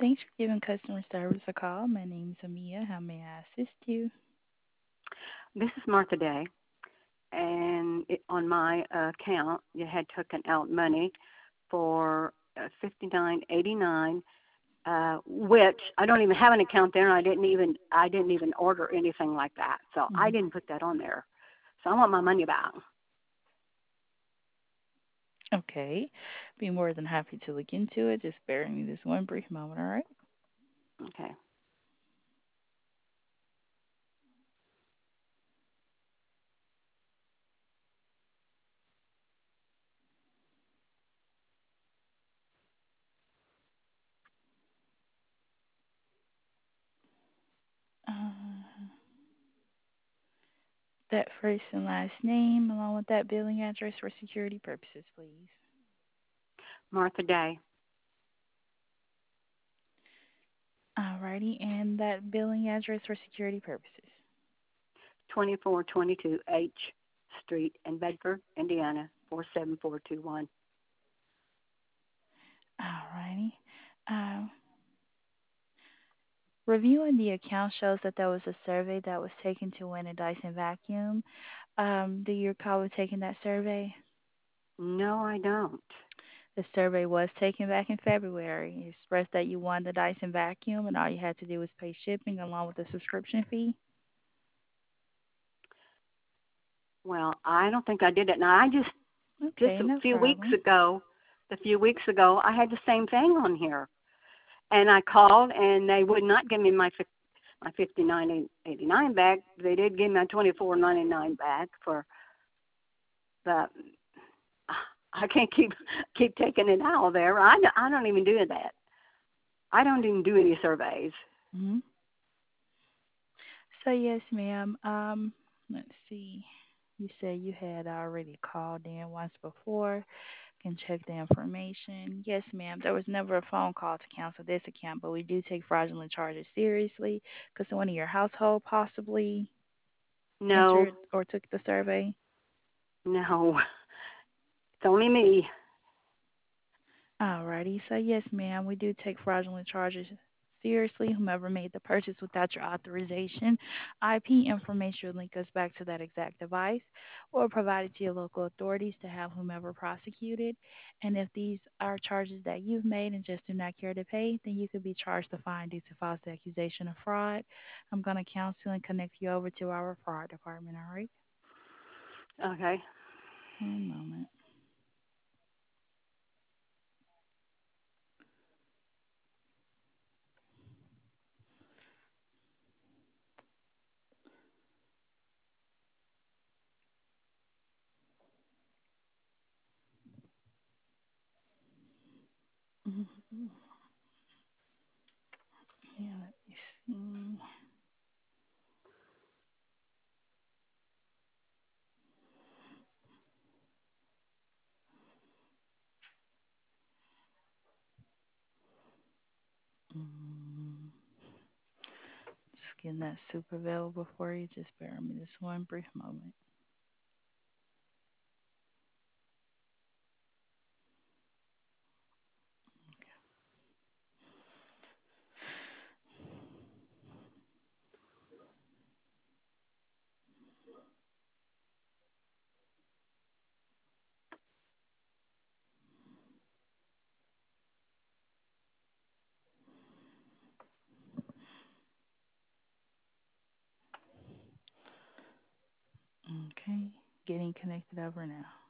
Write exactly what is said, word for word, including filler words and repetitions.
Thanks for giving customer service a call. My name is Amia. How may I assist you? This is Martha Day, and it, on my uh, account, you had taken out money for uh, fifty nine eighty nine, uh, which I don't even have an account there, and I didn't even I didn't even order anything like that, so I Hmm. didn't put that on there. So I want my money back. Okay. Be more than happy to look into it. Just bear with me this one brief moment, all right? Okay. Uh, that first and last name, along with that billing address for security purposes, please. Martha Day, Alrighty, and that billing address for security purposes. twenty four twenty two H Street in Bedford, Indiana four seven four two one. Alrighty. Um, reviewing the account shows that there was a survey that was taken to win a Dyson vacuum. Um, do you recall taking that survey? No, I don't. The survey was taken back in February. It expressed that you won the Dyson vacuum, and all you had to do was pay shipping along with the subscription fee. Well, I don't think I did it. Now I just just Okay, a no few weeks problem. ago, a few weeks ago, I had the same thing on here, and I called, and they would not give me my fif- my fifty nine eighty nine back. They did give me my twenty four ninety nine back for the. I can't keep keep taking it out of there. I don't- I don't even do that. I don't even do any surveys. Hmm. So yes, ma'am. Um, let's see. You said you had already called in once before. Can check the information. Yes, ma'am. There was never a phone call to cancel this account, but we do take fraudulent charges seriously because one of your household possibly No, entered or took the survey. no, it's only me. Alrighty. So yes, ma'am, we do take fraudulent charges seriously. Whomever made the purchase without your authorization, I P information will link us back to that exact device or provide it to your local authorities to have whomever prosecuted. And if these are charges that you've made and just do not care to pay, then you could be charged a fine due to false accusation of fraud. I'm going to counsel and connect you over to our fraud department, all right? Okay. One moment. Mhm. Yeah, let me see. Mm. Just getting that soup available for you. Just bear with me this one brief moment. Okay, getting connected over now.